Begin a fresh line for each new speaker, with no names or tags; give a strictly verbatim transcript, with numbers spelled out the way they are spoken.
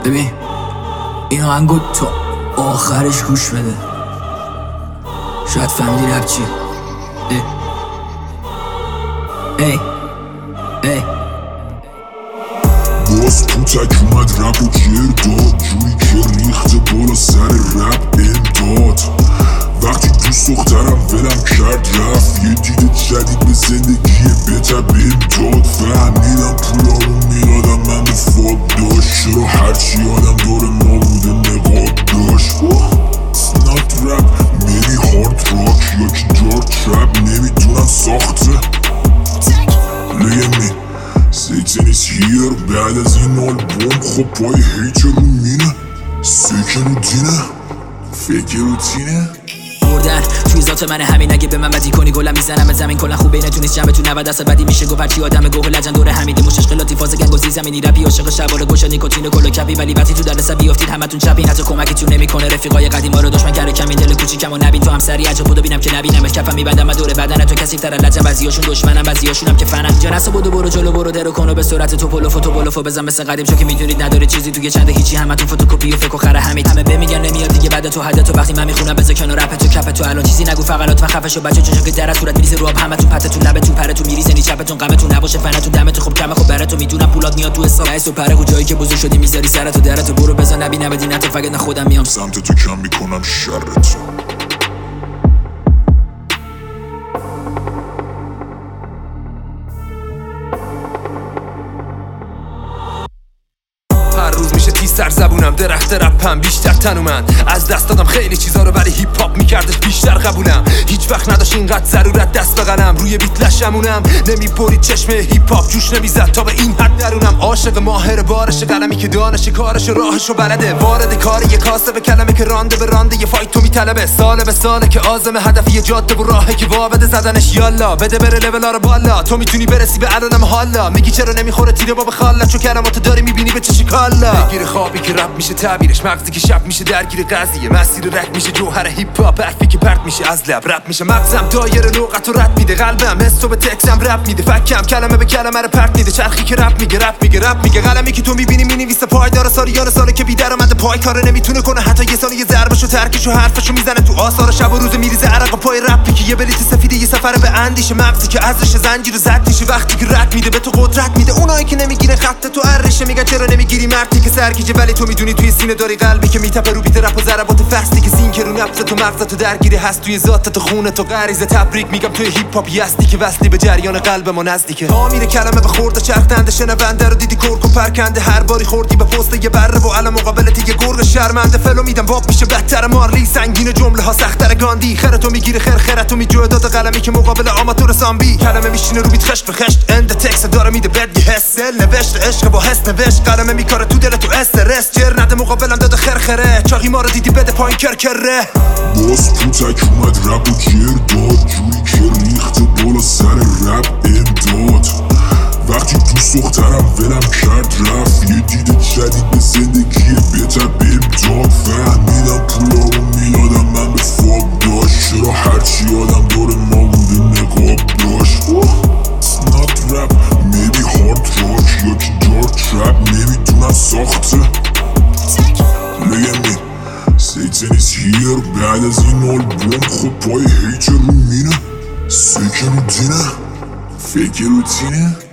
ببین این آهنگو تو آخرش گوش بده، شاید فهمیدی رپ چیه. ای ای
باز پوتک اومد رپ و جر داد، جوری که ریخته بالا سر رپ امداد. وقتی دوست دخترم ولم کرد رفت، یه دید جدید به زندگی بهتر بهم داد. فهمیدم پولامو میدادم من به فاک داشت، چرا هرچی آدم دور ما بوده نقاب داشت. It's not rap maybe hard rock یا که دارک ترپ، نمیدونم ساخته. Look at me Satan is here. بعد از این آلبوم خب پای هیچ رو مینه، سکن روتینه فکر روتینه
بردن توی ذات من همین، اگه به من بدی کنی گلم میزنم زمین. کلا خوب بینتون نیست جمع تو نود درصد بدی میشه گفت هرچی آدم گوه لجن دور حمیده مش اشغالاتی فاز گنگوزی زمینی رپی عاشق شبال گوشه نیکوتین و کلو کپی، ولی وقتی تو دردسر بیافتید همتون چپین. حتی کمکتون نمیکنه رفیقای قدیما رو دشمن کرده کمین. دل کوچیکمو نبین تو هم سری عجب بودو ببینم که نبینمش کفم میبندم من دور بدن تو کثیف‌تر لجن، بعضیاشون دشمنم بعضیاشونم که فنم. جنسو بودو برو جلو برو درو کنو به سرعت تو پلو فوتو بلوفو بزن مثل قدیم شو که میدونید نداره چیزی توی چنده هیچی، همتون فتوکپی و فکر و خره همین. همه بمیگن نمیاد دیگه بعد تو حد تو وقتی من میخونم بذار کنار رپ تو کف تو الان چیزی نگو فقط لطفا خفه شو بچه، چون که در صورت میریزه رو آب همتون پته تو لبتون پره تو میریزنی چپتون غمتون نباشه فنتون دمتون خوب کمه خوب براتون میدونم پولات میاد تو حساب گیس و پره و جایی که بزرگ شدی میذاری سرتو درتو برو بزن نبینم دینتو فقط خودم میام
سمت تو کم میکنم شرت.
هر روز میشه تیزتر زبونم، درخت رپم بیشتر تنومن. از دست دادم خیلی چیزا رو ولی هیپ هاپ میکردش بیشتر قبولم. هیچ وقت نداشت اینقدر ضرورت دست به قلم، روی بیت لشمونم نمیبرید چشم هیپ هاپ جوش نمیزد تا به این حد درونم. عاشق ماهر بارش قلمی که دانش کارش و راهش و بلده، وارد کار یه کاسب کلمه که رانده به رانده یه فایت تو میطلبه. سال به ساله که عازم هدف یه جاده و راهه که وابده زدنش یالا بده بره لولا رو بالا. تو میتونی برسی به الانم حالا، میگی چرا نمیخوره تیره بابا خاله، چون کلماتو داری میبینی به چشی کالا. بگیر خوابی که رپ میشه تعبیرش، مغزی که شب میشه درگیر قضیه، مسیر رک میشه جوهر هیپ هاپ، حرفی که پرت میشه از لب رپ میشه. مغزم دایره لغت و رد میده، قلبم حس به تکسم رپ میده، فکم کلمه به کلمه رو پرت میده. چرخی که رپ میگه رپ میگه رپ میگه، قلمی که تو میبینی مینویسه پایدار سالیان ساله که بی درآمد پای کار نمیتونه کنه، حتی یه ثانیه ضربشو ترکشو حرفشو میزنه تو آثار شب و روز میریزه عرق پای رپی که یه بلیت سفید یه سفر به اندیشه. مغزی که ازش زنجیر زد میشه وقتی که رد میده به تو قدرت میده. اونایی که نمیگیره خط تو ارشه میگن چرا نمیگیری مرتی که سرگیجه، ولی تو میدونی توی سینه داری قلبی که میتپه رو بیت رپ و ضربات فصلی که سین که رو نبض تو مغز تو درگیری هست توی ذات تو خونه تو غریزه. تبریک میگم توی هیپ هاپ هستی که وصلی به جریان قلب ما نزدیکه. تا میره کلمه به خورده چرخنده شنونده رو دیدی کرک و پرکنده، هر باری خوردی به پست یه بره و الان مقابلت یه گرگ شرمنده. فلو میدم باب میشه بهتر مارلی، سنگین جمله ها سخت‌تر گاندی. خرتو میگیره خر خرتو میجوه داد قلمی که مقابل آماتور زامبی. کلمه میشینه رو بیت خشت به خشت، اند تکست داره میده بد یه حس نوشت عشق با حس نوشت. قلمه میکاره تو دل تو استرس، جر نده مقابلم داده خرخره. چاقی ما رو دیدی بده پایین کرکره.
باز پوتک اومد رپ و جر داد، جوری که ریخته بالا سر رپ امداد. وقتی دوست دخترم ولم کرد رفت، یه دید جدید به زندگی بهتر بهم داد. فهمیدم پولامو میدادم من به فاک داشت، چرا هرچی آدم دور ما بوده نقاب داشت. It's not rap maybe hard rock یا که دارک ترپ، نمیدونم ساخته. Look at me Satan is here. بعد از این آلبوم خب پای هیچ رو مینه، سکن روتینه فکر روتینه.